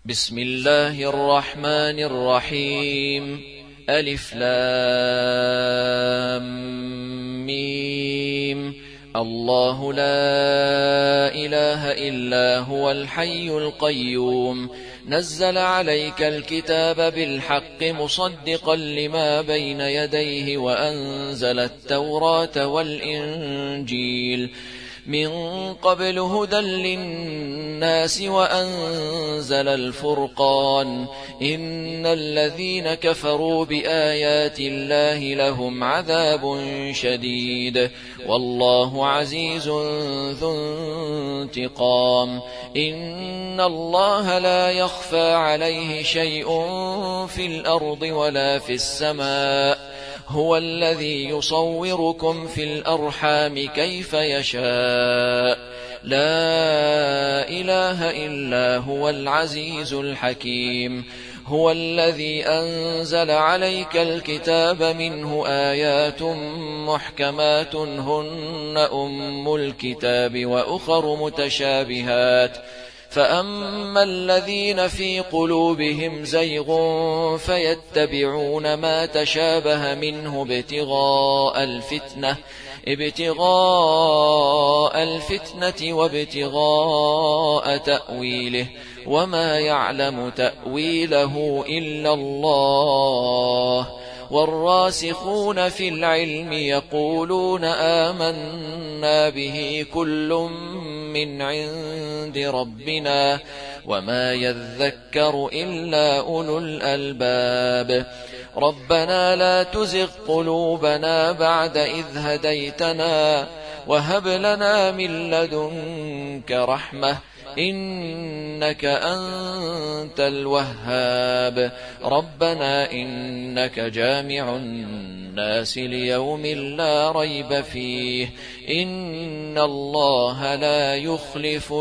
بسم الله الرحمن الرحيم. ألف لام ميم. الله لا إله إلا هو الحي القيوم، نزل عليك الكتاب بالحق مصدقا لما بين يديه وأنزل التوراة والإنجيل من قبل هدى للناس وأنزل الفرقان. إن الذين كفروا بآيات الله لهم عذاب شديد، والله عزيز ذو انتقام. إن الله لا يخفى عليه شيء في الأرض ولا في السماء، هو الذي يصوركم في الأرحام كيف يشاء، لا إله إلا هو العزيز الحكيم. هو الذي أنزل عليك الكتاب منه آيات محكمات هن أم الكتاب وأخر متشابهات، فأما الذين في قلوبهم زيغ فيتبعون ما تشابه منه ابتغاء الفتنة وابتغاء تأويله، وما يعلم تأويله إلا الله. والراسخون في العلم يقولون آمنا به كل من عند ربنا، وما يذكر إلا أولو الألباب. ربنا لا تزغ قلوبنا بعد إذ هديتنا، وهب لنا من لدنك رحمة إنك أنت الوهاب. ربنا إنك جامع الناس ليوم لا ريب فيه، إن الله لا يخلف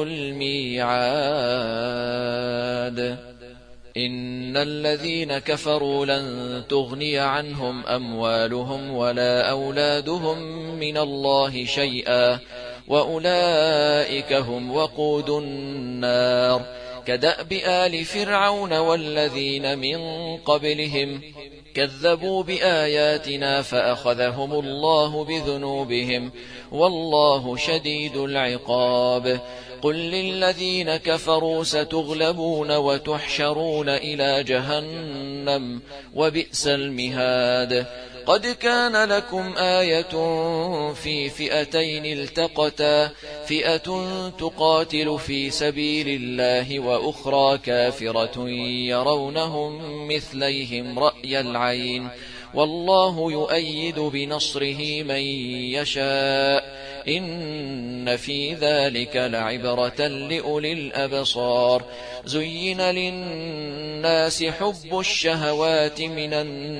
الميعاد. إن الذين كفروا لن تغني عنهم أموالهم ولا أولادهم من الله شيئا، وأولئك هم وقود النار. كدأب آل فرعون والذين من قبلهم كذبوا بآياتنا فأخذهم الله بذنوبهم، والله شديد العقاب. قل للذين كفروا ستغلبون وتحشرون إلى جهنم، وبئس المهاد. قد كان لكم آية في فئتين التقتا، فئة تقاتل في سبيل الله وأخرى كافرة يرونهم مثليهم رأي العين، والله يؤيد بنصره من يشاء. إن في ذلك لعبرة لأولي الأبصار. زين للناس حب الشهوات من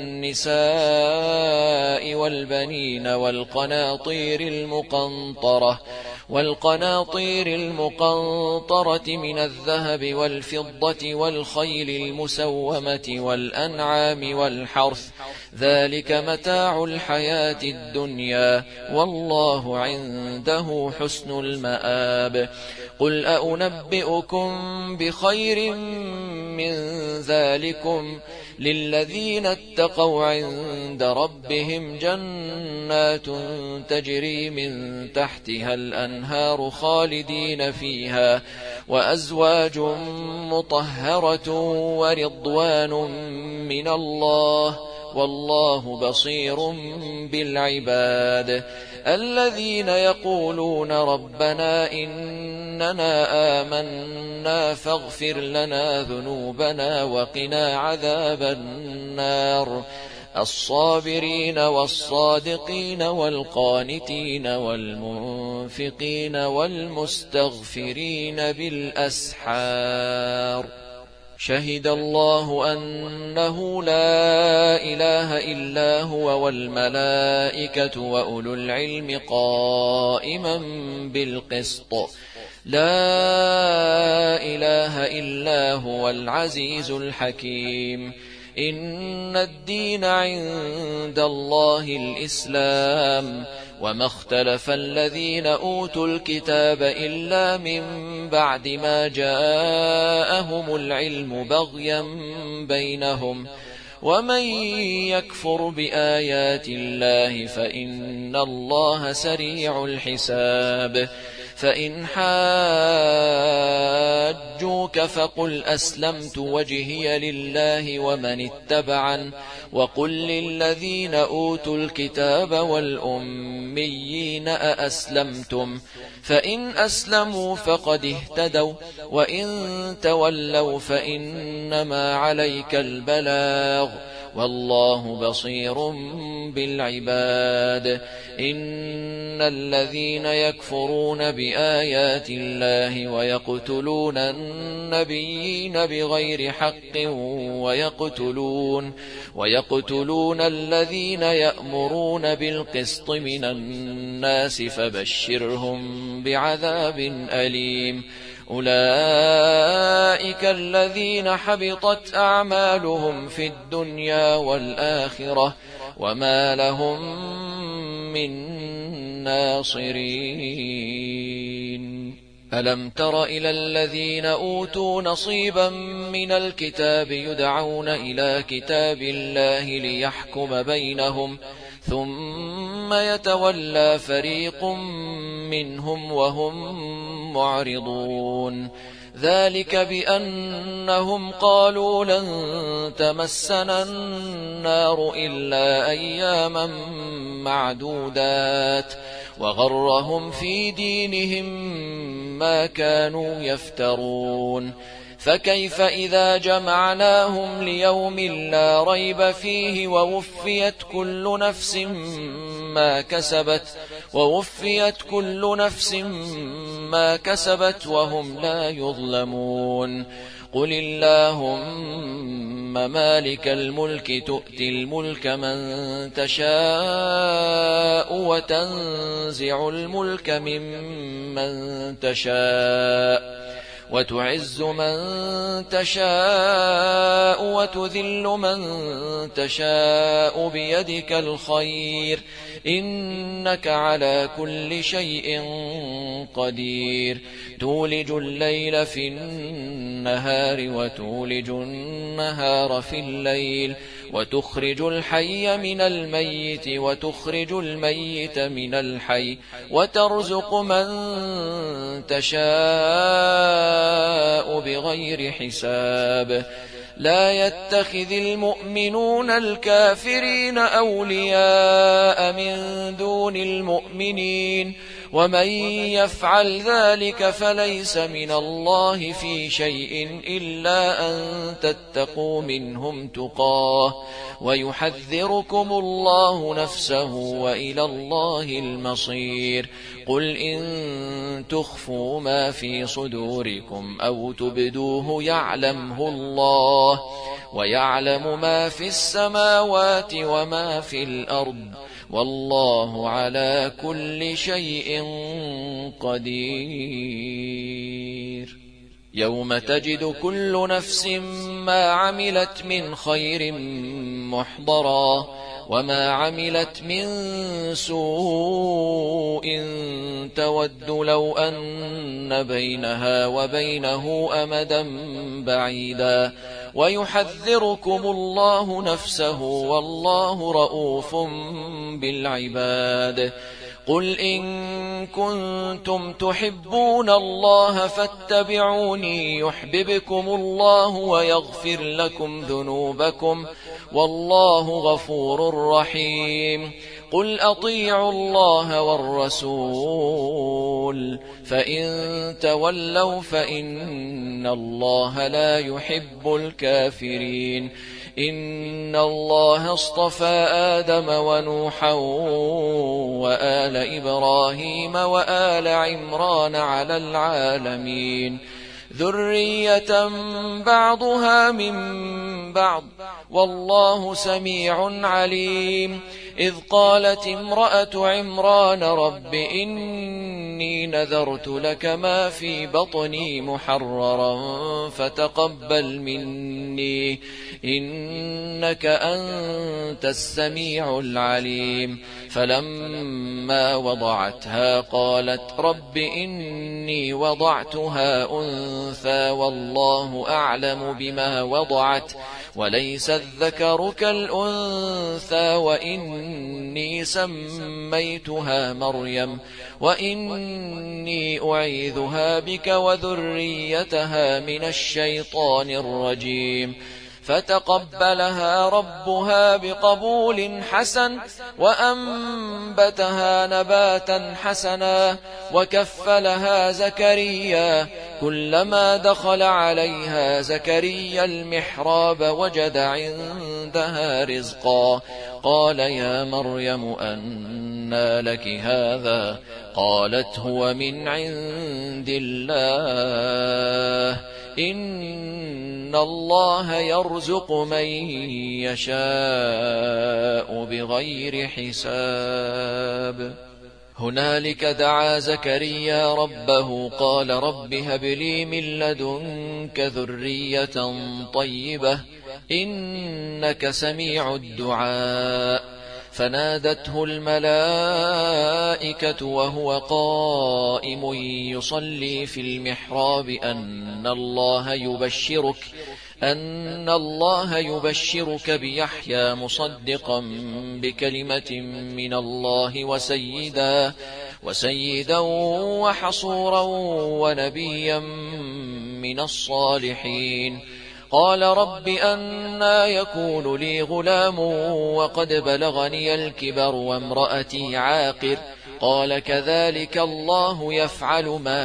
النساء والبنين والقناطير المقنطرة من الذهب والفضة والخيل المسومة والأنعام والحرث، ذلك متاع الحياة الدنيا، والله عنده حسن المآب. قل أنبئكم بخير من ذلكم للذين اتقوا عند ربهم جنات تجري من تحتها الأنهار خالدين فيها، وأزواج مطهرة ورضوان من الله، والله بصير بالعباد. الذين يقولون ربنا إننا آمنا فاغفر لنا ذنوبنا وقنا عذاب النار. الصابرين والصادقين والقانتين والمنفقين والمستغفرين بالأسحار. شهد الله أنه لا إله إلا هو والملائكة وأولو العلم قائما بالقسط. لا إله إلا هو العزيز الحكيم. إن الدين عند الله الإسلام، وما اختلف الذين أوتوا الكتاب إلا من بعد ما جاءهم العلم بغيا بينهم ومن يكفر بآيات الله فإن الله سريع الحساب فإن حاجوك فقل أسلمت وجهي لله ومن اتبعن وقل للذين أوتوا الكتاب والأميين أأسلمتم فإن أسلموا فقد اهتدوا وإن تولوا فإنما عليك البلاغ والله بصير بالعباد إن الذين يكفرون بآيات الله ويقتلون النبيين بغير حق ويقتلون الذين يأمرون بالقسط من الناس فبشرهم بعذاب أليم أولئك الذين حبطت أعمالهم في الدنيا والآخرة وما لهم من ناصرين ألم تر إلى الذين أوتوا نصيبا من الكتاب يدعون إلى كتاب الله ليحكم بينهم ثم يتولى فريق منهم وهم معرضون ذلك بأنهم قالوا لن تمسنا النار إلا أياما معدودات وغرهم في دينهم ما كانوا يفترون فكيف إذا جمعناهم ليوم لا ريب فيه ووفيت كل نفس ما كسبت وهم لا يظلمون قل اللهم مالك الملك تؤتي الملك من تشاء وتنزع الملك ممن تشاء وتعز من تشاء وتذل من تشاء بيدك الخير إنك على كل شيء قدير تولج الليل في النهار وتولج النهار في الليل وتخرج الحي من الميت وتخرج الميت من الحي وترزق من تشاء بغير حساب لا يتخذ المؤمنون الكافرين أولياء من دون المؤمنين ومن يفعل ذلك فليس من الله في شيء إلا أن تتقوا منهم تقاه ويحذركم الله نفسه وإلى الله المصير قل إن تخفوا ما في صدوركم أو تبدوه يعلمه الله ويعلم ما في السماوات وما في الأرض والله على كل شيء قدير يوم تجد كل نفس ما عملت من خير محضرا وما عملت من سوء تود لو أن بينها وبينه أمدا بعيدا ويحذركم الله نفسه والله رؤوف بالعباد قل إن كنتم تحبون الله فاتبعوني يحببكم الله ويغفر لكم ذنوبكم والله غفور رحيم قل أطيعوا الله والرسول فإن تولوا فإن الله لا يحب الكافرين إن الله اصطفى آدم ونوحا وآل إبراهيم وآل عمران على العالمين ذرية بعضها من بعض والله سميع عليم إذ قالت امرأة عمران رب إني نذرت لك ما في بطني محررا فتقبل مني إنك أنت السميع العليم فلما وضعتها قالت رب إني وضعتها أنثى والله أعلم بما وضعت وليس الذكر كالأنثى وإني سميتها مريم وإني أعيذها بك وذريتها من الشيطان الرجيم فتقبلها ربها بقبول حسن وأنبتها نباتا حسنا وكفلها زكريا كلما دخل عليها زكريا المحراب وجد عندها رزقا قال يا مريم أنى لك هذا قالت هو من عند الله إن الله يرزق من يشاء بغير حساب هنالك دعا زكريا ربه قال رب هب لي من لدنك ذرية طيبة إنك سميع الدعاء فنادته الملائكة وهو قائم يصلي في المحراب أن الله يبشرك بيحيى مصدقا بكلمة من الله وسيدا وحصورا ونبيا من الصالحين قال رب أنى يكون لي غلام وقد بلغني الكبر وامرأتي عاقر قال كذلك الله يفعل ما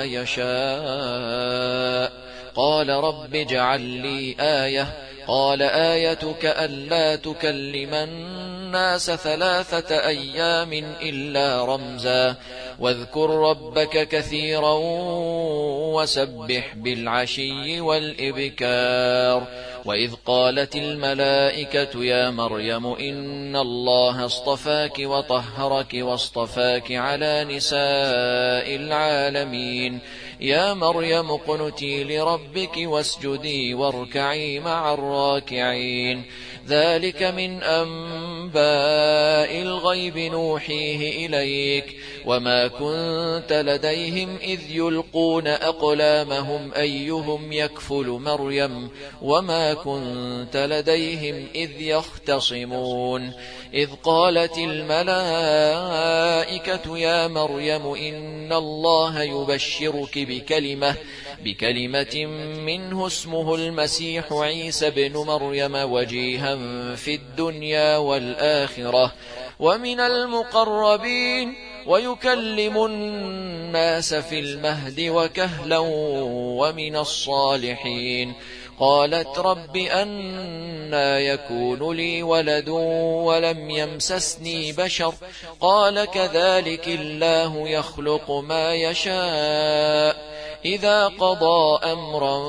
يشاء قال رب اجعل لي آية قال آيتك ألا تكلم الناس 3 أيام إلا رمزا واذكر ربك كثيرا وسبح بالعشي والإبكار وإذ قالت الملائكة يا مريم إن الله اصطفاك وطهرك واصطفاك على نساء العالمين يا مريم اقنتي لربك واسجدي واركعي مع الراكعين ذلك من أنباء الغيب نوحيه إليك وما كنت لديهم إذ يلقون أقلامهم أيهم يكفل مريم وما كنت لديهم إذ يختصمون إذ قالت الملائكة يا مريم إن الله يبشرك بكلمة منه اسمه المسيح عيسى بن مريم وجيها في الدنيا والآخرة ومن المقربين ويكلم الناس في المهد وكهلا ومن الصالحين قالت رب أنى يكون لي ولد ولم يمسسني بشر قال كذلك الله يخلق ما يشاء إذا قضى أمرا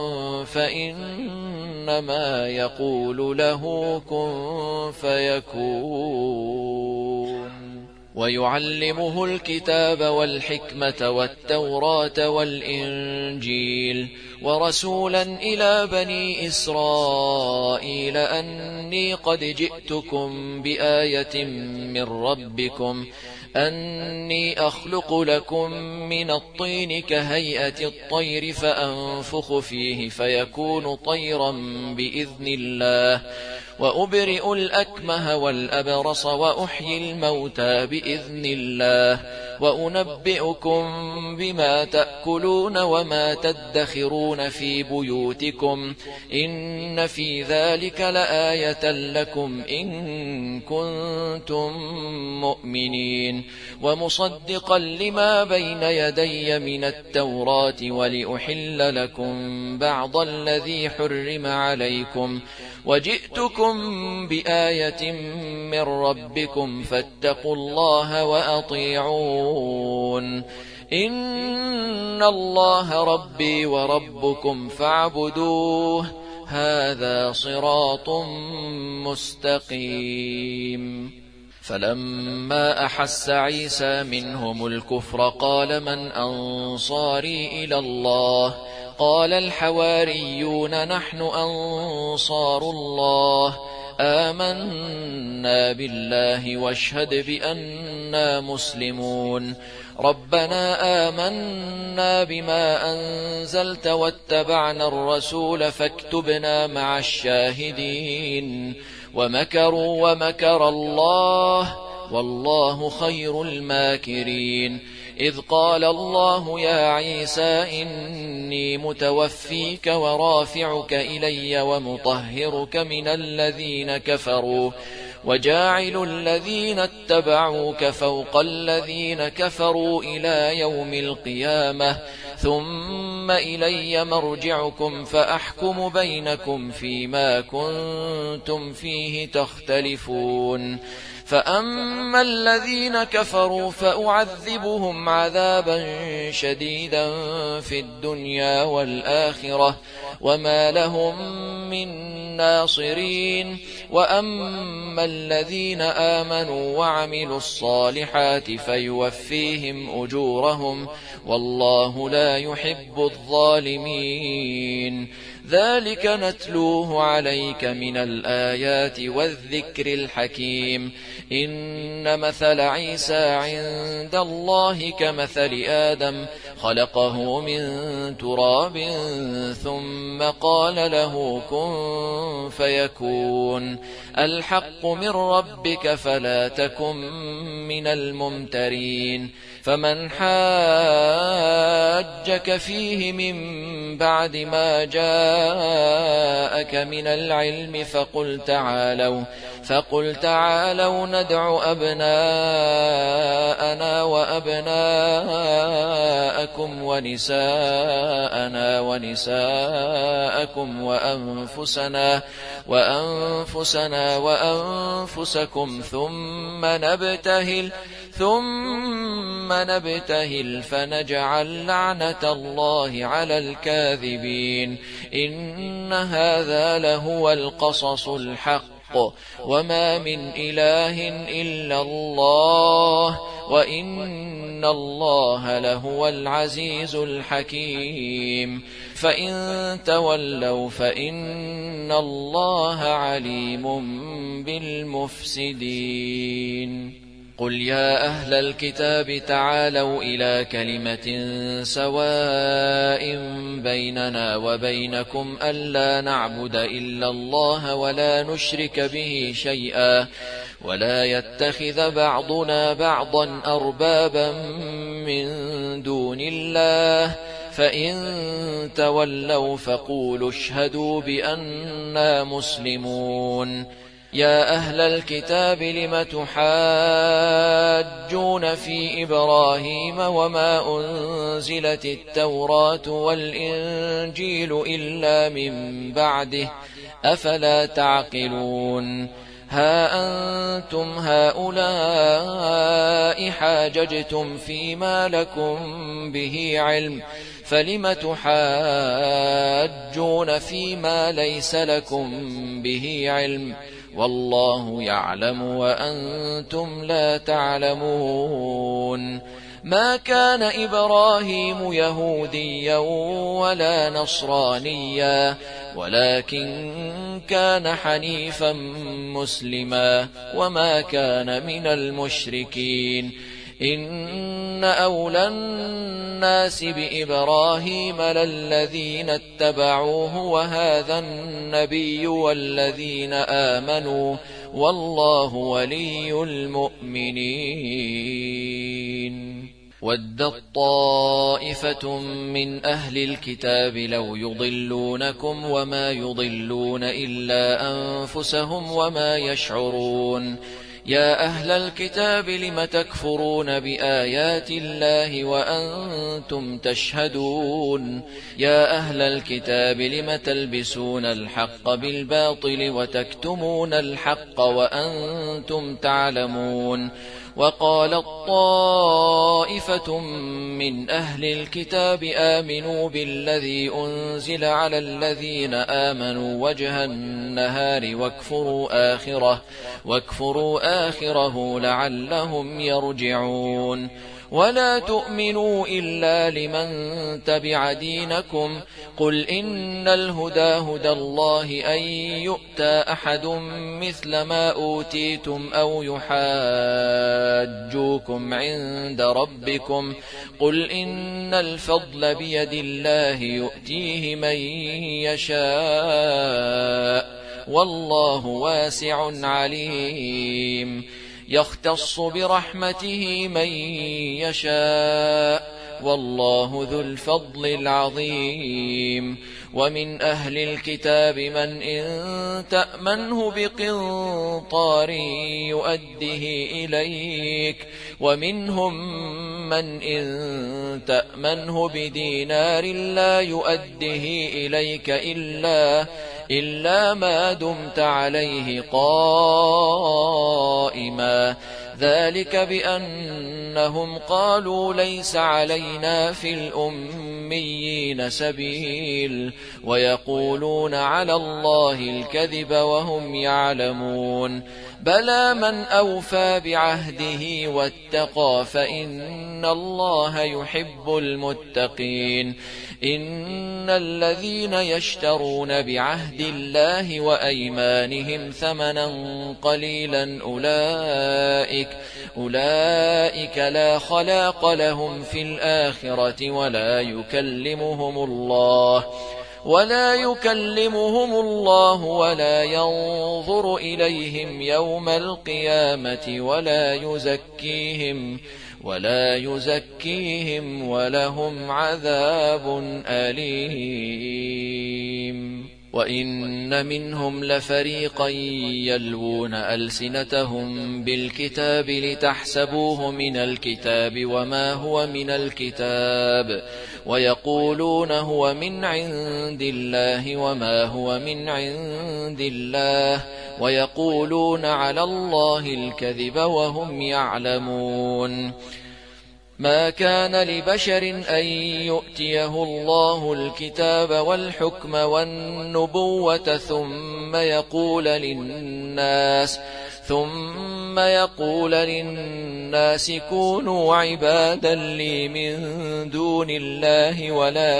فإنما يقول له كن فيكون ويعلمه الكتاب والحكمة والتوراة والإنجيل ورسولا إلى بني إسرائيل أني قد جئتكم بآية من ربكم أني أخلق لكم من الطين كهيئة الطير فأنفخ فيه فيكون طيرا بإذن الله وأبرئ الأكمه والأبرص وأحيي الموتى بإذن الله وأنبئكم بما تأكلون وما تدخرون في بيوتكم إن في ذلك لآية لكم إن كنتم مؤمنين ومصدقا لما بين يدي من التوراة ولأحل لكم بعض الذي حرم عليكم وجئتكم بآية من ربكم فاتقوا الله وأطيعون إن الله ربي وربكم فاعبدوه هذا صراط مستقيم فلما أحس عيسى منهم الكفر قال من أنصاري إلى الله قال الحواريون نحن أنصار الله آمنا بالله واشهد بأننا مسلمون ربنا آمنا بما أنزلت واتبعنا الرسول فاكتبنا مع الشاهدين ومكروا ومكر الله والله خير الماكرين إذ قال الله يا عيسى إني متوفيك ورافعك إلي ومطهرك من الذين كفروا وجاعل الذين اتبعوك فوق الذين كفروا إلى يوم القيامة ثم إلي مرجعكم فأحكم بينكم فيما كنتم فيه تختلفون فأما الذين كفروا فأعذبهم عذابا شديدا في الدنيا والآخرة وما لهم من ناصرين وأما الذين آمنوا وعملوا الصالحات فيوفيهم أجورهم والله لا يحب الظالمين ذلك نتلوه عليك من الآيات والذكر الحكيم إن مثل عيسى عند الله كمثل آدم خلقه من تراب ثم قال له كن فيكون الحق من ربك فلا تكن من الممترين فمن حاجك فيه من بعد ما جاءك من العلم فقل تعالوا ندع أبناءنا وأبناءكم ونساءنا ونساءكم وأنفسنا وأنفسكم ثم نبتهل فنجعل لعنة الله على الكاذبين إن هذا لهو القصص الحق وما من إله إلا الله وإن الله لهو العزيز الحكيم فإن تولوا فإن الله عليم بالمفسدين قل يا أهل الكتاب تعالوا إلى كلمة سواء بيننا وبينكم ألا نعبد إلا الله ولا نشرك به شيئا ولا يتخذ بعضنا بعضا أربابا من دون الله فإن تولوا فقولوا اشهدوا بأننا مسلمون يا أهل الكتاب لم تحاجون في إبراهيم وما أنزلت التوراة والإنجيل إلا من بعده أفلا تعقلون ها أنتم هؤلاء حاججتم فيما لكم به علم فلم تحاجون فيما ليس لكم به علم والله يعلم وأنتم لا تعلمون ما كان إبراهيم يهوديا ولا نصرانيا ولكن كان حنيفا مسلما وما كان من المشركين إن أولى الناس بإبراهيم للذين اتبعوه وهذا النبي والذين آمنوا والله ولي المؤمنين ودت طائفة من أهل الكتاب لو يضلونكم وما يضلون إلا أنفسهم وما يشعرون يا أهل الكتاب لم تكفرون بآيات الله وأنتم تشهدون يا أهل الكتاب لم تلبسون الحق بالباطل وتكتمون الحق وأنتم تعلمون وقالت طائفة من أهل الكتاب آمنوا بالذي أنزل على الذين آمنوا وجه النهار واكفروا آخره لعلهم يرجعون ولا تؤمنوا إلا لمن تبع دينكم قل إن الهدى هدى الله أن يؤتى أحد مثل ما أوتيتم أو يحاجوكم عند ربكم قل إن الفضل بيد الله يؤتيه من يشاء والله واسع عليم يختص برحمته من يشاء والله ذو الفضل العظيم ومن أهل الكتاب من إن تأمنه بقنطار يؤده إليك ومنهم من إن تأمنه بدينار لا يؤده إليك إلا ما دمت عليه قائما ذلك بأنهم قالوا ليس علينا في الأميين سبيل ويقولون على الله الكذب وهم يعلمون بلى من أوفى بعهده واتقى فإن الله يحب المتقين إن الذين يشترون بعهد الله وأيمانهم ثمنا قليلا أولئك لا خلاق لهم في الآخرة ولا يكلمهم الله ولا ينظر إليهم يوم القيامة ولا يزكيهم ولهم عذاب أليم وإن منهم لفريقا يلوون ألسنتهم بالكتاب لتحسبوه من الكتاب وما هو من الكتاب ويقولون هو من عند الله وما هو من عند الله ويقولون على الله الكذب وهم يعلمون ما كان لبشر أن يؤتيه الله الكتاب والحكم والنبوة ثم يقول للناس كونوا عبادا لي من دون الله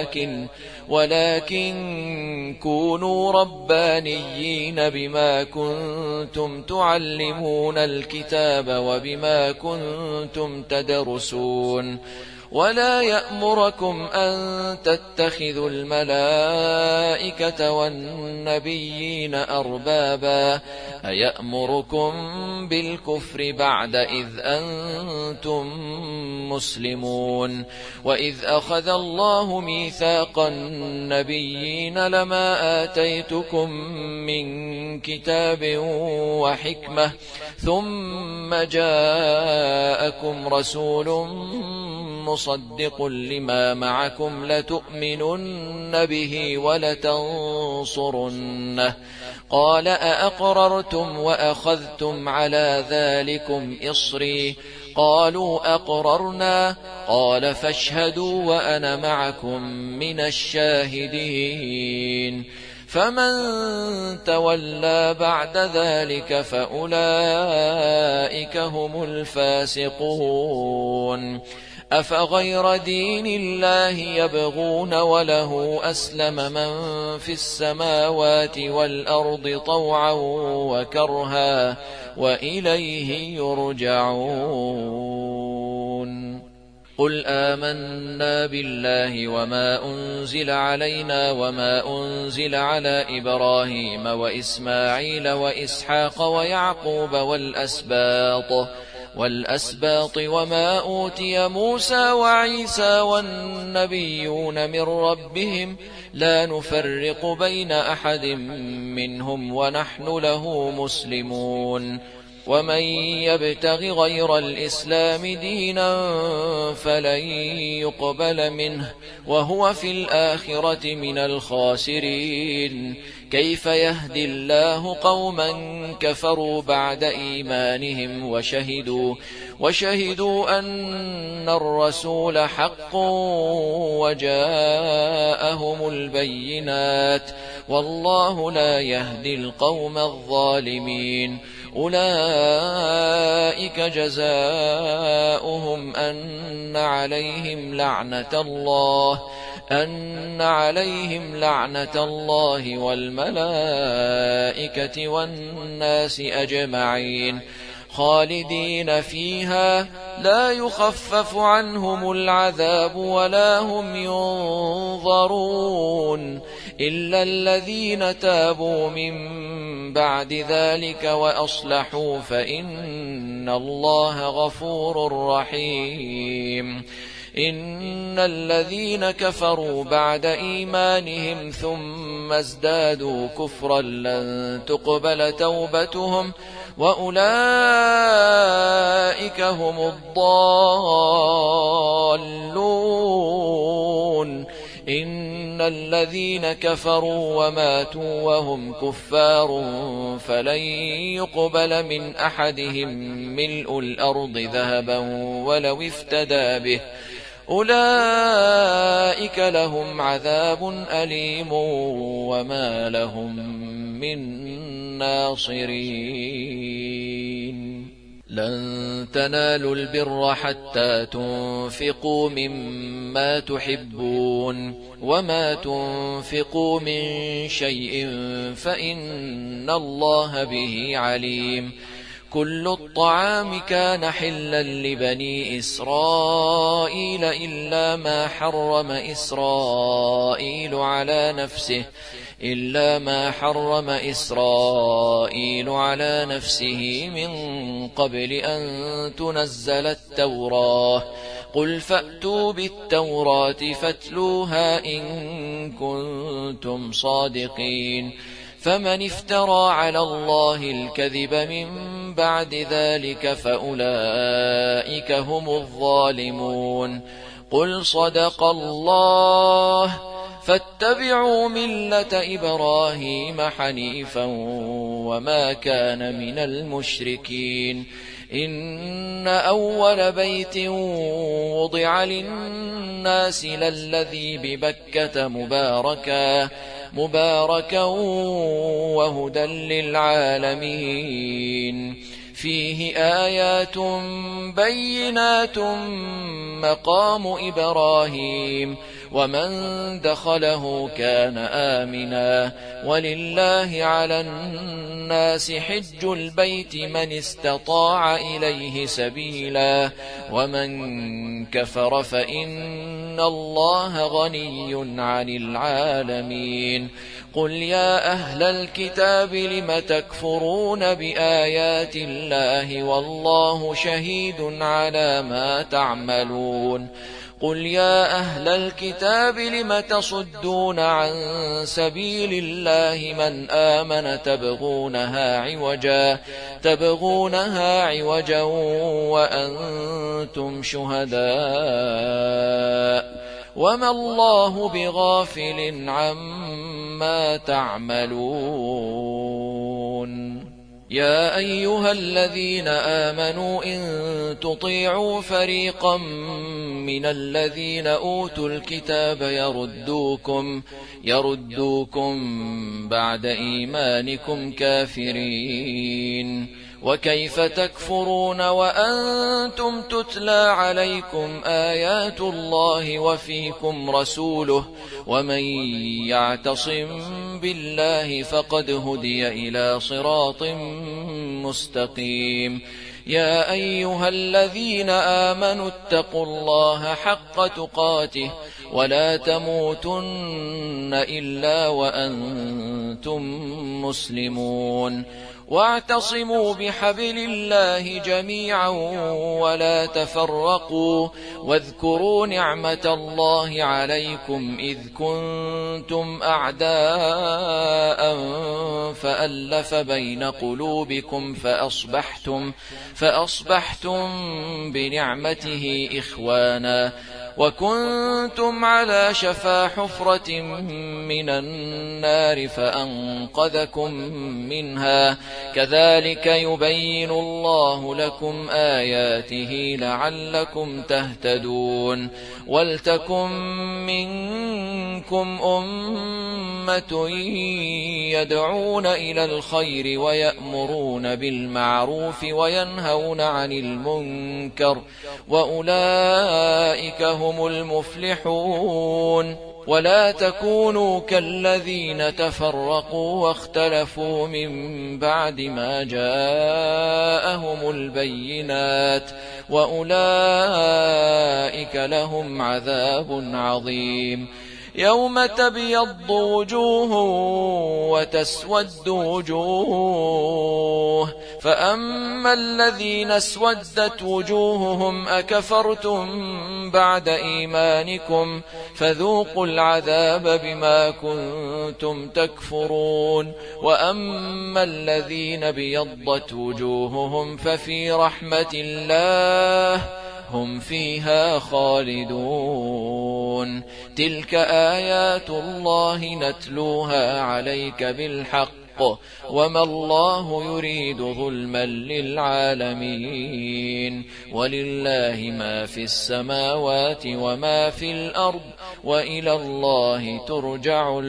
ولكن كونوا ربانيين بما كنتم تعلمون الكتاب وبما كنتم تدرسون ولا يأمركم أن تتخذوا الملائكة والنبيين أربابا أيأمركم بالكفر بعد إذ أنتم مسلمون وإذ أخذ الله ميثاق النبيين لما آتيتكم من كتاب وحكمة ثم جاءكم رسول مصدق لما معكم لتؤمنن به ولتنصرنه قال أأقررتم وأخذتم على ذلكم إصري قالوا أقررنا قال فاشهدوا وأنا معكم من الشاهدين فمن تولى بعد ذلك فأولئك هم الفاسقون أفغير دين الله يبغون وله أسلم من في السماوات والأرض طوعا وكرها وإليه يرجعون قل آمنا بالله وما أنزل علينا وما أنزل على إبراهيم وإسماعيل وإسحاق ويعقوب والأسباط وما أوتي موسى وعيسى والنبيون من ربهم لا نفرق بين أحد منهم ونحن له مسلمون ومن يبتغ غير الإسلام دينا فلن يقبل منه وهو في الآخرة من الخاسرين كيف يهدي الله قوما كفروا بعد إيمانهم وشهدوا أن الرسول حق وجاءهم البينات والله لا يهدي القوم الظالمين. أولئك جزاؤهم أن عليهم لعنة الله والملائكة والناس أجمعين خالدين فيها لا يخفف عنهم العذاب ولا هم ينظرون إلا الذين تابوا من بعد ذلك وأصلحوا فإن الله غفور رحيم. إن الذين كفروا بعد إيمانهم ثم ازدادوا كفرا لن تقبل توبتهم وأولئك هم الضالون. إن الذين كفروا وماتوا وهم كفار فلن يقبل من أحدهم ملء الأرض ذهبا ولو افتدى به أولئك لهم عذاب أليم وما لهم من ناصرين. لن تنالوا البر حتى تنفقوا مما تحبون وما تنفقوا من شيء فإن الله به عليم. كل الطعام كان حلا لبني إسرائيل إلا ما حرم إسرائيل على نفسه من قبل أن تنزل التوراة. قل فأتوا بالتوراة فاتلوها إن كنتم صادقين. فمن افترى على الله الكذب من بعد ذلك فأولئك هم الظالمون. قل صدق الله فاتبعوا ملة إبراهيم حنيفا وما كان من المشركين. إن أول بيت وضع للناس للذي ببكة مباركا وهدى للعالمين. فيه آيات بينات مقام إبراهيم ومن دخله كان آمنا ولله على الناس حج البيت من استطاع إليه سبيلا ومن كفر فإن الله غني عن العالمين. قل يا أهل الكتاب لم تكفرون بآيات الله والله شهيد على ما تعملون. قل يا أهل الكتاب لم تصدون عن سبيل الله من آمن تبغونها عوجا وأنتم شهداء وما الله بغافل عما تعملون. يا أيها الذين آمنوا إن تطيعوا فريقا من الذين أوتوا الكتاب يردوكم بعد إيمانكم كافرين. وكيف تكفرون وأنتم تتلى عليكم آيات الله وفيكم رسوله ومن يعتصم بالله فقد هدي إلى صراط مستقيم. يا أيها الذين آمنوا اتقوا الله حق تقاته ولا تموتن إلا وأنتم مسلمون. واعتصموا بحبل الله جميعا ولا تفرقوا واذكروا نعمة الله عليكم إذ كنتم أعداء فألف بين قلوبكم فأصبحتم بنعمته إخوانا وكنتم على شفا حفرة من النار فأنقذكم منها كذلك يبين الله لكم آياته لعلكم تهتدون ولتكن منكم أمة يدعون إلى الخير ويأمرون بالمعروف وينهون عن المنكر وأولئك هم المفلحون ولا تكونوا كالذين تفرقوا واختلفوا من بعد ما جاءهم البينات وأولئك لهم عذاب عظيم يوم تبيض وجوه وتسود وجوه فأما الذين اسودت وجوههم أكفرتم بعد إيمانكم فذوقوا العذاب بما كنتم تكفرون وأما الذين بيضت وجوههم ففي رحمة الله هم فيها خالدون تلك آيات الله نتلوها عليك بالحق وما الله يريد ظلما للعالمين ولله ما في السماوات وما في الأرض وإلى الله ترجع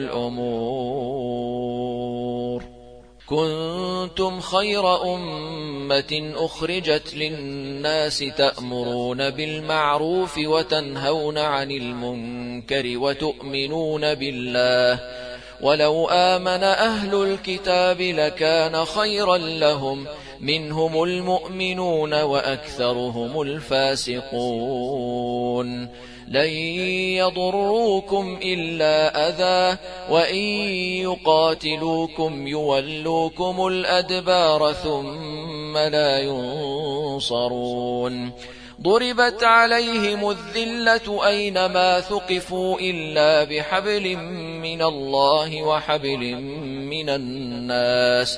الأمور كنتم خير أمة أخرجت للناس تأمرون بالمعروف وتنهون عن المنكر وتؤمنون بالله ولو آمن أهل الكتاب لكان خيرا لهم منهم المؤمنون وأكثرهم الفاسقون لن يضروكم إلا أذى وإن يقاتلوكم يولوكم الأدبار ثم لا ينصرون ضربت عليهم الذلة أينما ثقفوا إلا بحبل من الله وحبل من الناس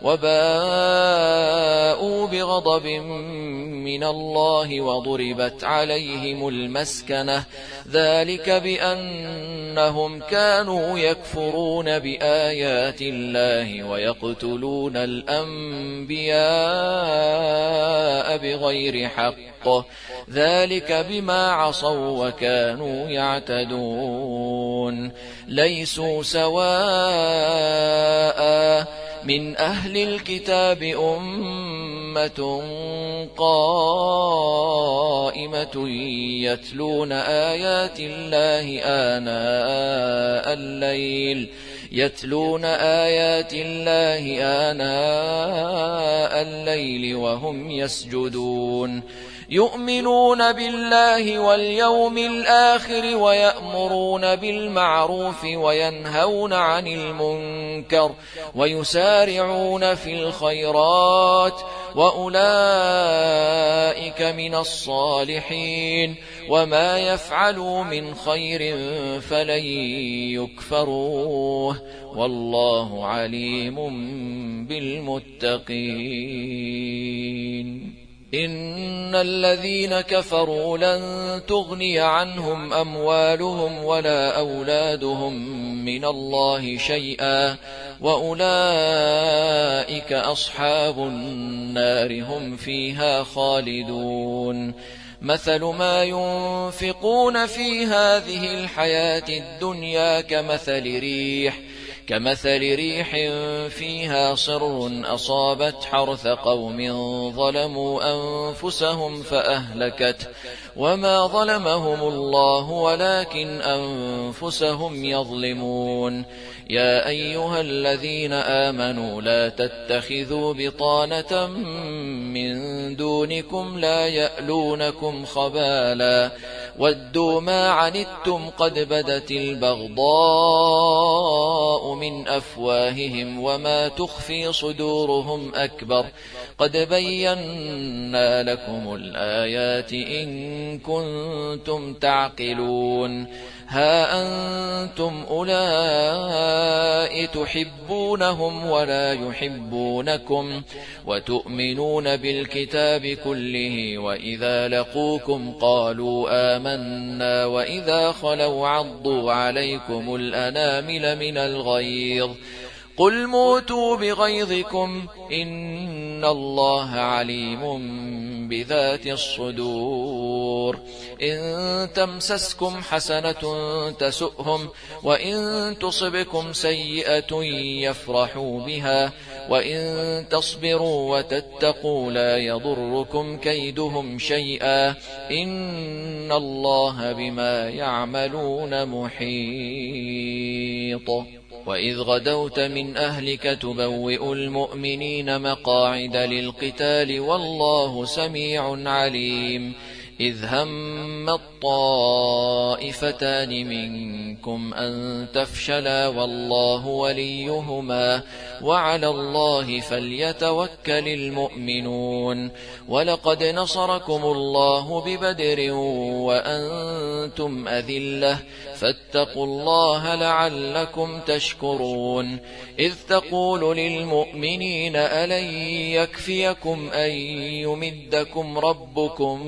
وباءوا بغضب من الله وضربت عليهم المسكنة ذلك بأنهم كانوا يكفرون بآيات الله ويقتلون الأنبياء بغير حق ذلك بما عصوا وكانوا يعتدون ليسوا سواء من أهل الكتاب أمة قائمة يتلون آيات الله آناء الليل وهم يسجدون يؤمنون بالله واليوم الآخر ويأمرون بالمعروف وينهون عن المنكر ويسارعون في الخيرات وأولئك من الصالحين وما يفعلوا من خير فلن يكفروه والله عليم بالمتقين إن الذين كفروا لن تغني عنهم أموالهم ولا أولادهم من الله شيئا وأولئك أصحاب النار هم فيها خالدون مثل ما ينفقون في هذه الحياة الدنيا كمثل ريح فيها صر أصابت حرث قوم ظلموا أنفسهم فأهلكت وما ظلمهم الله ولكن أنفسهم يظلمون يا أيها الذين آمنوا لا تتخذوا بطانة من دونكم لا يألونكم خبالا ودوا ما عنتم قد بدت البغضاء من أفواههم وما تخفي صدورهم أكبر قد بينا لكم الآيات إن كنتم تعقلون ها أنتم أولئك تحبونهم ولا يحبونكم وتؤمنون بالكتاب كله وإذا لقوكم قالوا آمنا وإذا خلوا عضوا عليكم الأنامل من الغيظ قل موتوا بغيظكم إن الله عليم بذات الصدور إن تمسسكم حسنة تسؤهم وإن تصبكم سيئة يفرحوا بها وإن تصبروا وتتقوا لا يضركم كيدهم شيئا إن الله بما يعملون محيط وإذ غدوت من أهلك تبوئ المؤمنين مقاعد للقتال والله سميع عليم إذ هم الطائفتان منكم أن تفشلا والله وليهما وعلى الله فليتوكل المؤمنون ولقد نصركم الله ببدر وأنتم أذلة فاتقوا الله لعلكم تشكرون إذ تقول للمؤمنين ألن يكفيكم أن يمدكم ربكم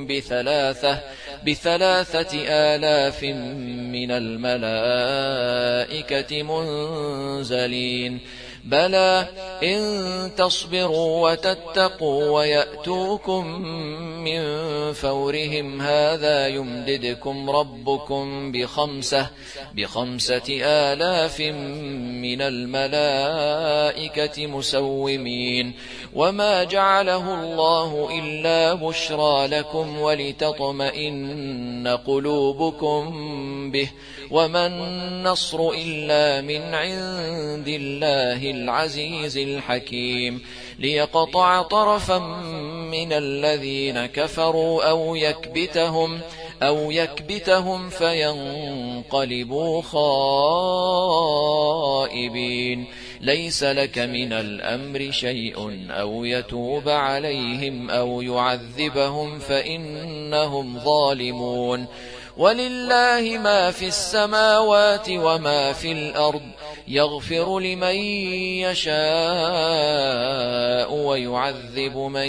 بثلاثة آلاف من الملائكة منزلين بلى إن تصبروا وتتقوا ويأتوكم من فورهم هذا يمددكم ربكم بخمسة آلاف من الملائكة مسومين وما جعله الله إلا بشرى لكم ولتطمئن قلوبكم به وما النصر إلا من عند الله العزيز الحكيم ليقطع طرفا من الذين كفروا أو يكبتهم فينقلبوا خائبين ليس لك من الأمر شيء أو يتوب عليهم أو يعذبهم فإنهم ظالمون ولله ما في السماوات وما في الأرض يغفر لمن يشاء ويعذب من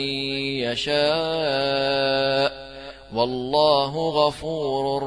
يشاء والله غفور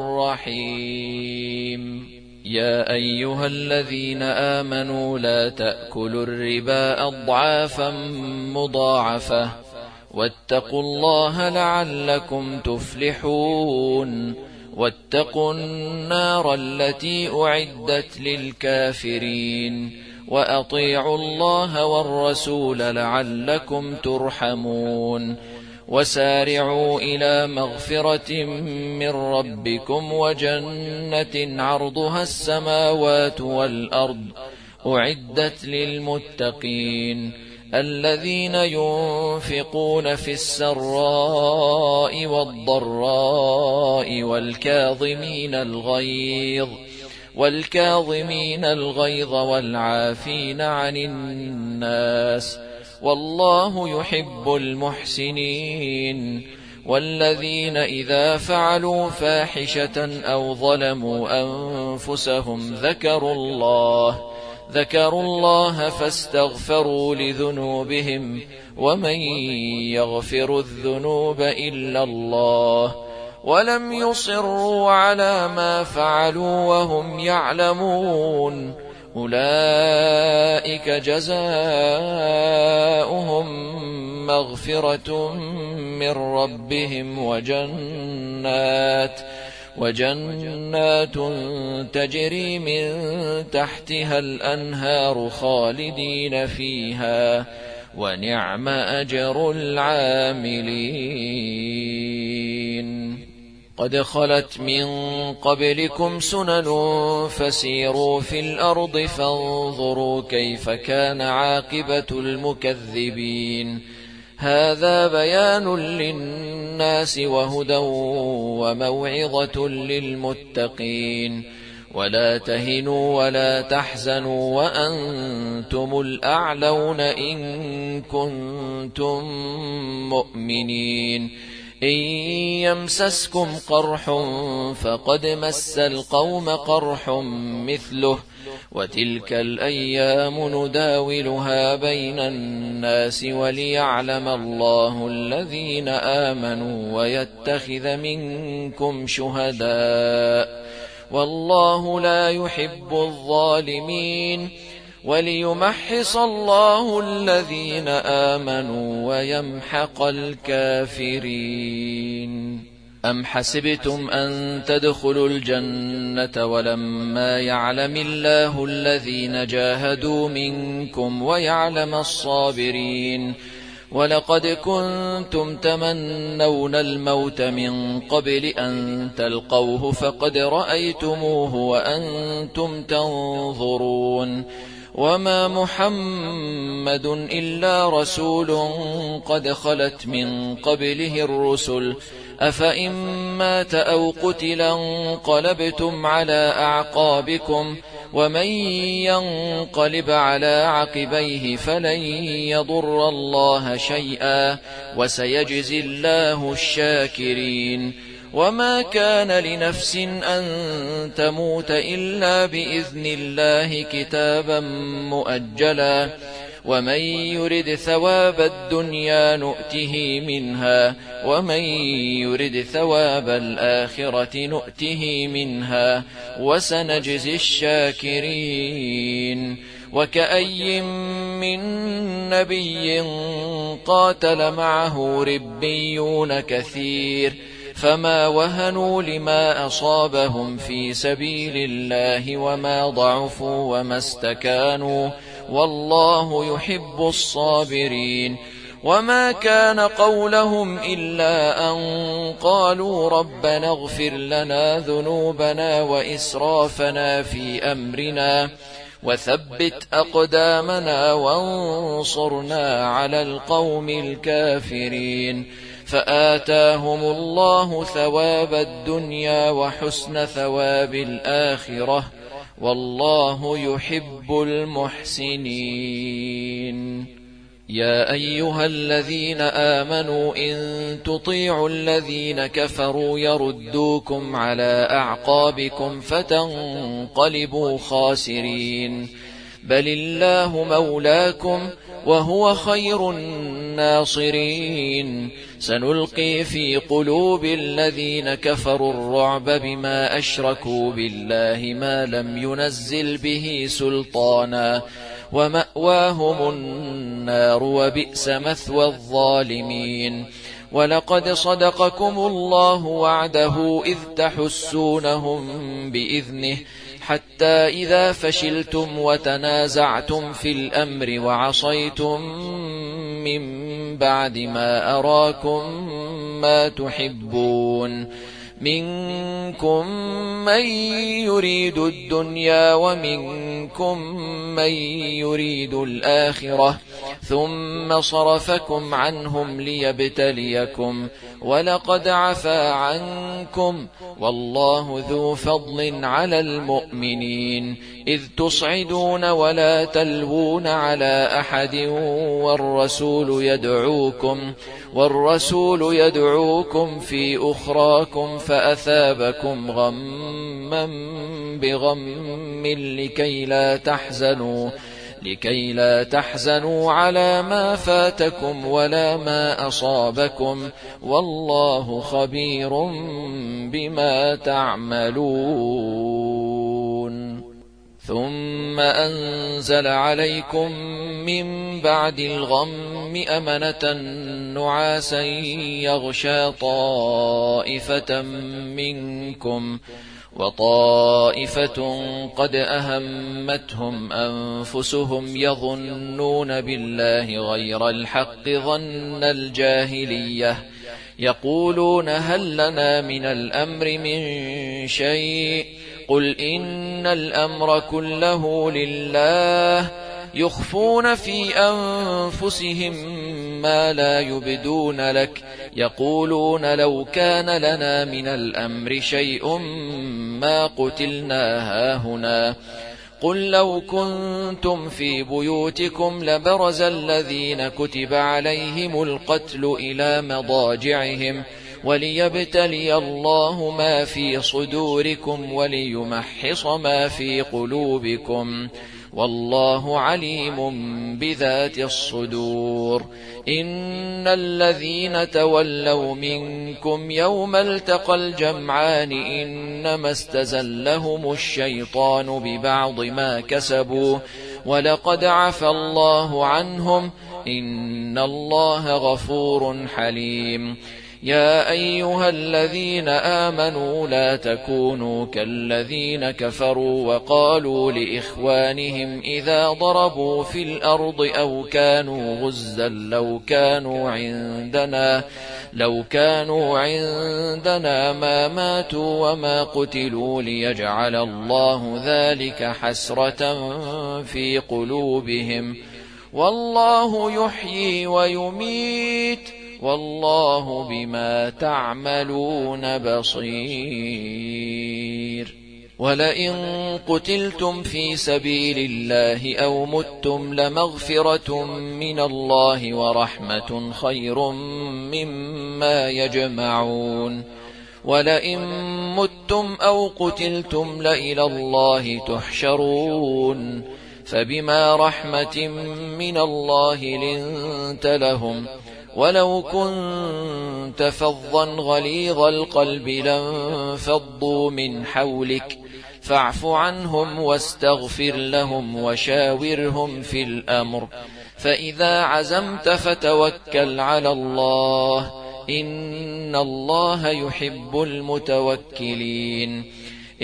رحيم يا أيها الذين آمنوا لا تأكلوا الربا أضعافا مضاعفة واتقوا الله لعلكم تفلحون واتقوا النار التي أعدت للكافرين وأطيعوا الله والرسول لعلكم ترحمون وسارعوا إلى مغفرة من ربكم وجنة عرضها السماوات والأرض أعدت للمتقين الذين ينفقون في السراء والضراء والكاظمين الغيظ والعافين عن الناس والله يحب المحسنين والذين إذا فعلوا فاحشة أو ظلموا أنفسهم ذكروا الله فاستغفروا لذنوبهم ومن يغفر الذنوب إلا الله ولم يصروا على ما فعلوا وهم يعلمون أولئك جزاؤهم مغفرة من ربهم وجنات تجري من تحتها الأنهار خالدين فيها ونعم أجر العاملين قد خلت من قبلكم سنن فسيروا في الأرض فانظروا كيف كان عاقبة المكذبين هذا بيان للناس وهدى وموعظة للمتقين ولا تهنوا ولا تحزنوا وأنتم الأعلون إن كنتم مؤمنين إن يمسسكم قرح فقد مس القوم قرح مثله وتلك الأيام نداولها بين الناس وليعلم الله الذين آمنوا ويتخذ منكم شهداء والله لا يحب الظالمين وليمحص الله الذين آمنوا ويمحق الكافرين. أم حسبتم أن تدخلوا الجنة ولما يعلم الله الذين جاهدوا منكم ويعلم الصابرين ولقد كنتم تمنون الموت من قبل أن تلقوه فقد رأيتموه وأنتم تنظرون وما محمد إلا رسول قد خلت من قبله الرسل أفإن مات أو قتلا انقلبتم على أعقابكم ومن ينقلب على عقبيه فلن يضر الله شيئا وسيجزي الله الشاكرين. وما كان لنفس أن تموت إلا بإذن الله كتابا مؤجلا ومن يرد ثواب الدنيا نؤته منها ومن يرد ثواب الآخرة نؤته منها وسنجزي الشاكرين. وكأي من نبي قاتل معه ربيون كثير فما وهنوا لما أصابهم في سبيل الله وما ضعفوا وما استكانوا والله يحب الصابرين. وما كان قولهم إلا أن قالوا ربنا اغفر لنا ذنوبنا وإسرافنا في أمرنا وثبت أقدامنا وانصرنا على القوم الكافرين فآتاهم الله ثواب الدنيا وحسن ثواب الآخرة والله يحب المحسنين. يا أيها الذين آمنوا إن تطيعوا الذين كفروا يردوكم على أعقابكم فتنقلبوا خاسرين بل الله مولاكم وهو خير الناصرين. سنلقي في قلوب الذين كفروا الرعب بما أشركوا بالله ما لم ينزل به سلطانا ومأواهم النار وبئس مثوى الظالمين. ولقد صدقكم الله وعده إذ تحسونهم بإذنه حتى إذا فشلتم وتنازعتم في الأمر وعصيتم من بعد ما أراكم ما تحبون منكم من يريد الدنيا ومنكم من يريد الآخرة ثم صرفكم عنهم ليبتليكم ولقد عفا عنكم والله ذو فضل على المؤمنين إذ تصعدون ولا تلوون على أحد والرسول يدعوكم في أخراكم فأثابكم غما بغم لكي لا تحزنوا على ما فاتكم ولا ما أصابكم والله خبير بما تعملون. ثم أنزل عليكم من بعد الغم أمنة نعاسا يغشى طائفة منكم وطائفة قد أهمتهم أنفسهم يظنون بالله غير الحق ظن الجاهلية يقولون هل لنا من الأمر من شيء قل إن الأمر كله لله يخفون في أنفسهم ما لا يبدون لك يقولون لو كان لنا من الأمر شيء ما قتلنا هاهنا قل لو كنتم في بيوتكم لبرز الذين كتب عليهم القتل إلى مضاجعهم وليبتلي الله ما في صدوركم وليمحص ما في قلوبكم، والله عليم بذات الصدور. إن الذين تولوا منكم يوم التقى الجمعان إنما استزلهم الشيطان ببعض ما كسبوا ولقد عفى الله عنهم، إن الله غفور حليم. يا أيها الذين آمنوا لا تكونوا كالذين كفروا وقالوا لإخوانهم إذا ضربوا في الأرض أو كانوا غزا لو كانوا عندنا ما ماتوا وما قتلوا ليجعل الله ذلك حسرة في قلوبهم، والله يحيي ويميت، والله بما تعملون بصير. ولئن قتلتم في سبيل الله أو متم لمغفرة من الله ورحمة خير مما يجمعون. ولئن متم أو قتلتم لإلى الله تحشرون، فبما رحمة من الله لنت لهم، ولو كنت فظا غليظ القلب لانفضوا من حولك، فاعف عنهم واستغفر لهم وشاورهم في الأمر، فإذا عزمت فتوكل على الله، إن الله يحب المتوكلين. إن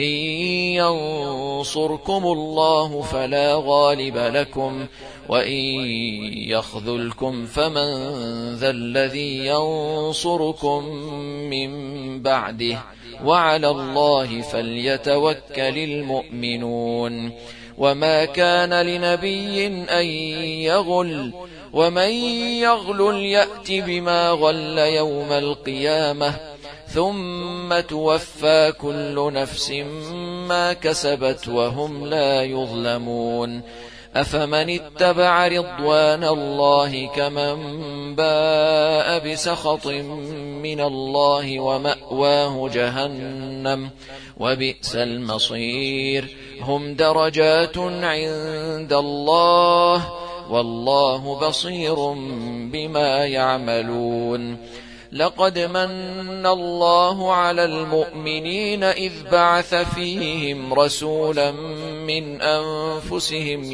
ينصركم الله فلا غالب لكم، وإن يخذلكم فمن ذا الذي ينصركم من بعده، وعلى الله فليتوكل المؤمنون. وما كان لنبي أن يغل، ومن يغل يأت بما غل يوم القيامة، ثم توفى كل نفس ما كسبت وهم لا يظلمون. أفمن اتبع رضوان الله كمن باء بسخط من الله ومأواه جهنم وبئس المصير. هم درجات عند الله، والله بصير بما يعملون. لقد من الله على المؤمنين إذ بعث فيهم رسولا من أنفسهم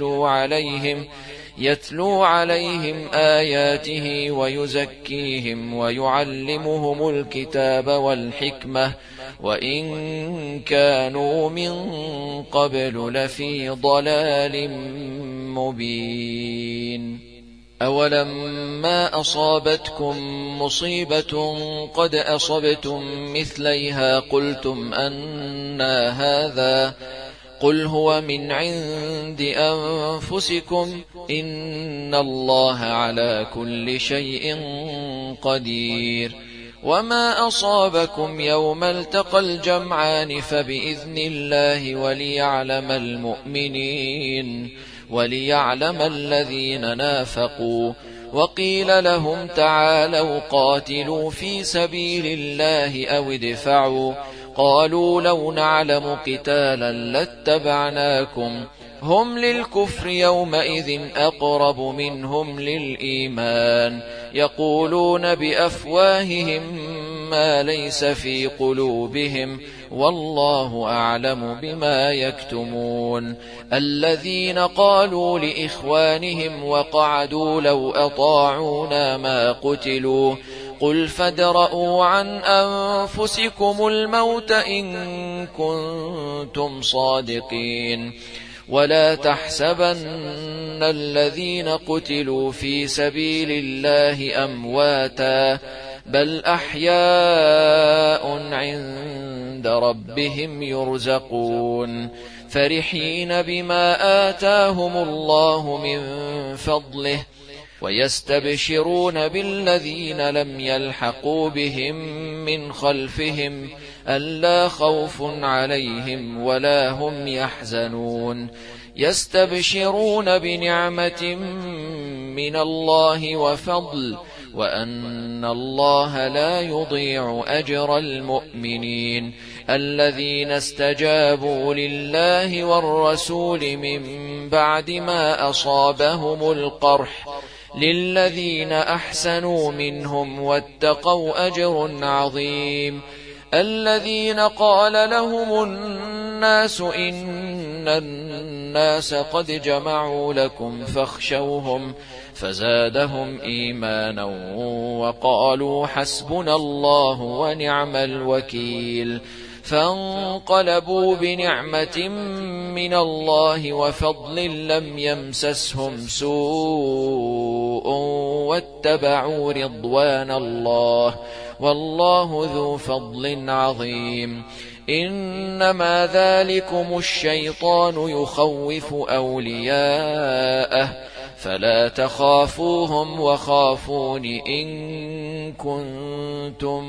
يتلو عليهم آياته ويزكيهم ويعلمهم الكتاب والحكمة، وإن كانوا من قبل لفي ضلال مبين. أولما أصابتكم مصيبة قد أصبتم مثليها قلتم أنى هذا، قل هو من عند أنفسكم، إن الله على كل شيء قدير. وما أصابكم يوم التقى الجمعان فبإذن الله وليعلم الذين نافقوا. وقيل لهم تعالوا قاتلوا في سبيل الله أو ادفعوا، قالوا لو نعلم قتالا لاتبعناكم، هم للكفر يومئذ أقرب منهم للإيمان، يقولون بأفواههم ما ليس في قلوبهم، والله أعلم بما يكتمون. الذين قالوا لإخوانهم وقعدوا لو أطاعونا ما قتلوا، قل فادرءوا عن أنفسكم الموت إن كنتم صادقين. ولا تحسبن الذين قتلوا في سبيل الله أمواتا، بل أحياء عند ربهم يرزقون، فرحين بما آتاهم الله من فضله، ويستبشرون بالذين لم يلحقوا بهم من خلفهم ألا خوف عليهم ولا هم يحزنون. يستبشرون بنعمة من الله وفضل، وأن الله لا يضيع أجر المؤمنين الذين استجابوا لله والرسول من بعد ما أصابهم القرح للذين أحسنوا منهم واتقوا أجر عظيم الذين قال لهم الناس إن الناس قد جمعوا لكم فاخشوهم فزادهم إيمانا وقالوا حسبنا الله ونعم الوكيل فانقلبوا بنعمة من الله وفضل لم يمسسهم سوء واتبعوا رضوان الله والله ذو فضل عظيم إنما ذلكم الشيطان يخوف أولياءه فلا تخافوهم وخافون إن كنتم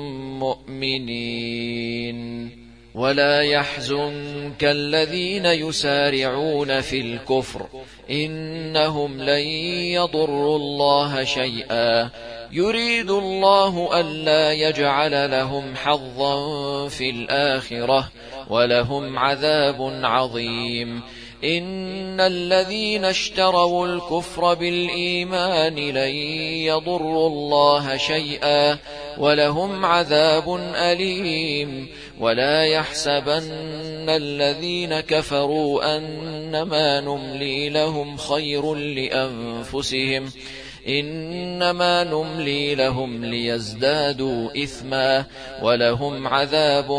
مؤمنين ولا يحزنك الذين يسارعون في الكفر إنهم لن يضروا الله شيئا يريد الله ألا يجعل لهم حظا في الآخرة ولهم عذاب عظيم إن الذين اشتروا الكفر بالإيمان لن يضروا الله شيئا ولهم عذاب أليم ولا يحسبن الذين كفروا أنما نملي لهم خير لأنفسهم إنما نملي لهم ليزدادوا إثما ولهم عذاب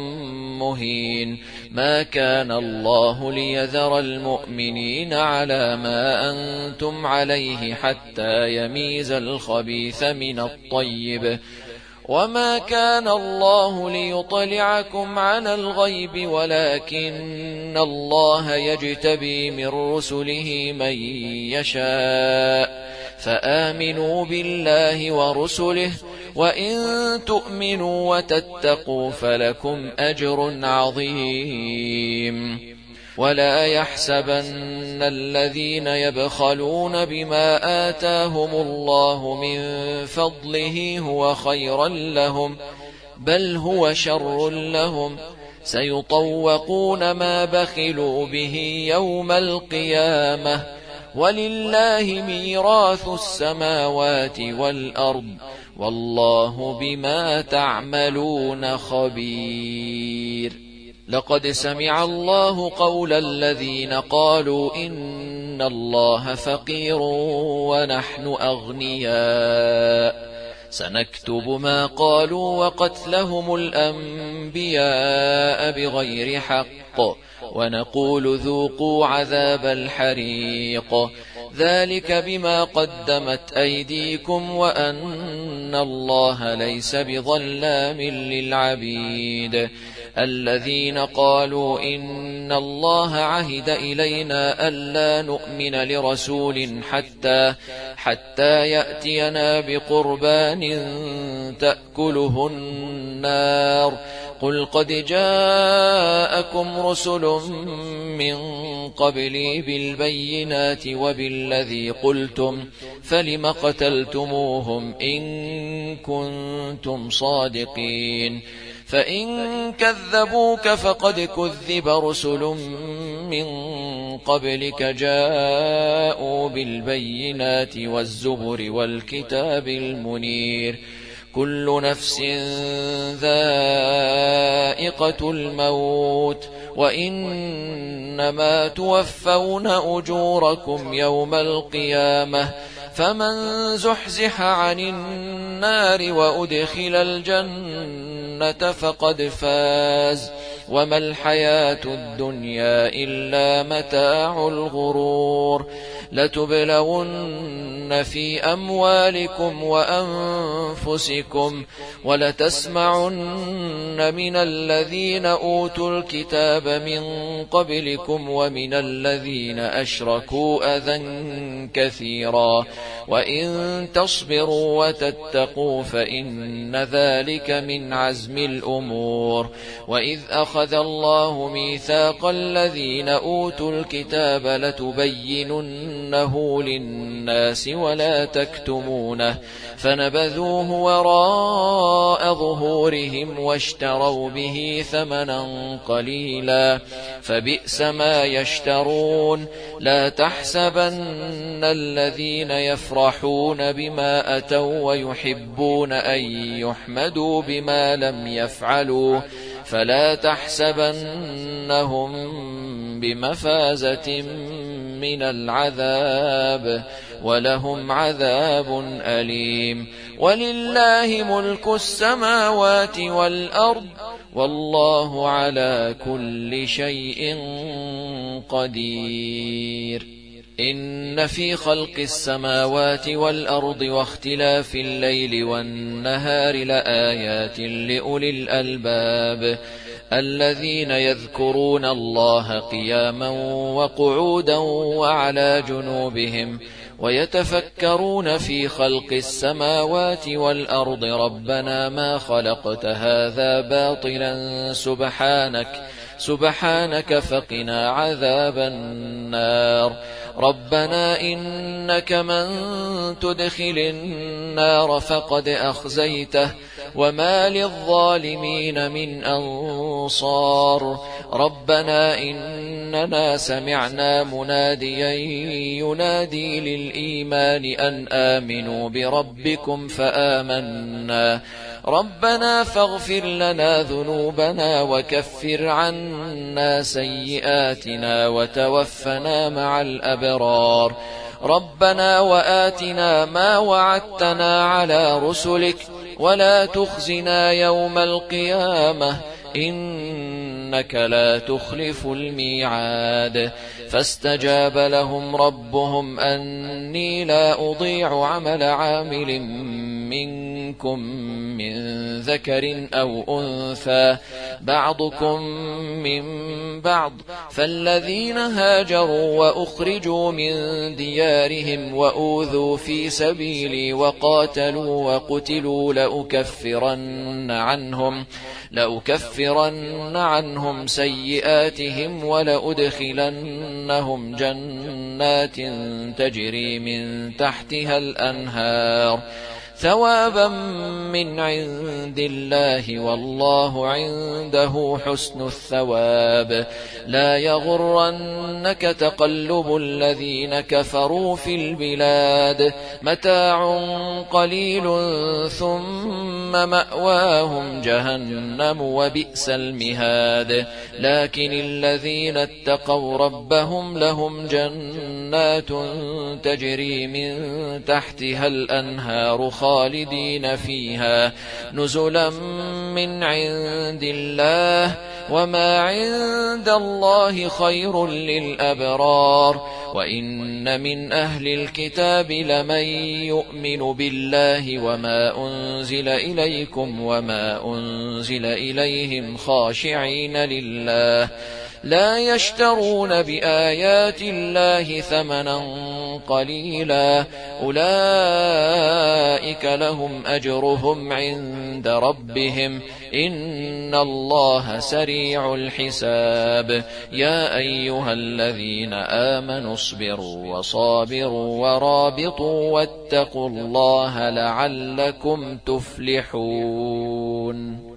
مهين ما كان الله ليذر المؤمنين على ما أنتم عليه حتى يميز الخبيث من الطيب وما كان الله ليطلعكم على الغيب ولكن الله يجتبي من رسله من يشاء فآمنوا بالله ورسله وإن تؤمنوا وتتقوا فلكم أجر عظيم ولا يحسبن الذين يبخلون بما آتاهم الله من فضله هو خيرا لهم بل هو شر لهم سيطوقون ما بخلوا به يوم القيامة ولله ميراث السماوات والأرض والله بما تعملون خبير لقد سمع الله قول الذين قالوا إن الله فقير ونحن أغنياء سنكتب ما قالوا وقتلهم الأنبياء بغير حق ونقول ذوقوا عذاب الحريق ذلك بما قدمت أيديكم وأن الله ليس بظلام للعبيد الذين قالوا إن الله عهد إلينا ألا نؤمن لرسول حتى يأتينا بقربان تأكله النار قل قد جاءكم رسل من قبلي بالبينات وبالذي قلتم فلم قتلتموهم إن كنتم صادقين فإن كذبوك فقد كذب رسل من قبلك جاءوا بالبينات والزبر والكتاب المنير كل نفس ذائقة الموت وإنما توفون أجوركم يوم القيامة فمن زحزح عن النار وأدخل الجنة فقد فاز وما الحياة الدنيا إلا متاع الغرور لتبلون في أموالكم وأنفسكم ولتسمعن من الذين أوتوا الكتاب من قبلكم ومن الذين أشركوا أذى كثيرا وإن تصبروا وتتقوا فإن ذلك من عزم الأمور. وإذ أخذ الله ميثاق الذين أوتوا الكتاب لتبيننه للناس ولا تكتمونه فنبذوه وراء ظهورهم واشتروا به ثمنا قليلا فبئس ما يشترون. لا تحسبن الذين يفرحون بما أتوا ويحبون أن يحمدوا بما لم يفعلوا فلا تحسبنهم بمفازة من العذاب ولهم عذاب أليم. ولله ملك السماوات والأرض والله على كل شيء قدير. إن في خلق السماوات والأرض واختلاف الليل والنهار لآيات لأولي الألباب الذين يذكرون الله قياما وقعودا وعلى جنوبهم ويتفكرون في خلق السماوات والأرض ربنا ما خلقت هذا باطلا سبحانك فقنا عذاب النار. ربنا إنك من تدخل النار فقد أخزيته وما للظالمين من أنصار. ربنا إننا سمعنا مناديا ينادي للإيمان أن آمنوا بربكم فآمنا ربنا فاغفر لنا ذنوبنا وكفر عنا سيئاتنا وتوفنا مع الأبرار. ربنا وآتنا ما وعدتنا على رسلك ولا تخزنا يوم القيامة إنك لا تخلف الميعاد. فاستجاب لهم ربهم أني لا أضيع عمل عامل منكم من ذكر أو أنثى بعضكم من بعض فالذين هاجروا وأخرجوا من ديارهم وأوذوا في سبيلي وقاتلوا وقتلوا لأكفرن عنهم سيئاتهم ولأدخلنهم جنات تجري من تحتها الأنهار ثوابا من عند الله والله عنده حسن الثواب. لا يغرنك تقلب الذين كفروا في البلاد متاع قليل ثم مأواهم جهنم وبئس المهاد. لكن الذين اتقوا ربهم لهم جنات تجري من تحتها الأنهار خالدين فيها نزلا من عند الله وما عند الله خير للأبرار. وإن من أهل الكتاب لمن يؤمن بالله وما أنزل إليكم وما أنزل إليهم خاشعين لله لا يشترون بآيات الله ثمنا قليلا أولئك لهم أجرهم عند ربهم إن الله سريع الحساب. يا أيها الذين آمنوا اصبروا وصابروا ورابطوا واتقوا الله لعلكم تفلحون.